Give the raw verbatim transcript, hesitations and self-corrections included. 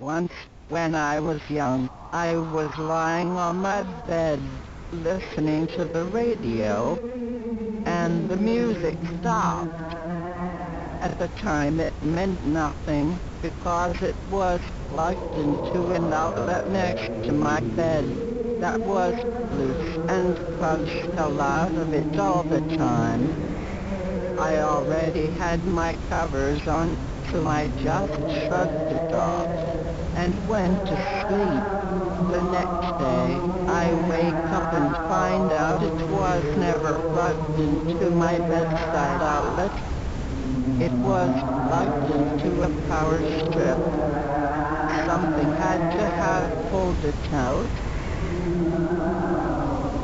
Once, when I was young, I was lying on my bed, listening to the radio, and the music stopped. At the time it meant nothing, because it was plugged into an outlet next to my bed that was loose and punched a lot of it all the time. I already had my covers on, so I just shrugged it off and went to sleep. The next day, I wake up and find out it was never plugged into my bedside outlet. It was plugged into a power strip. Something had to have pulled it out.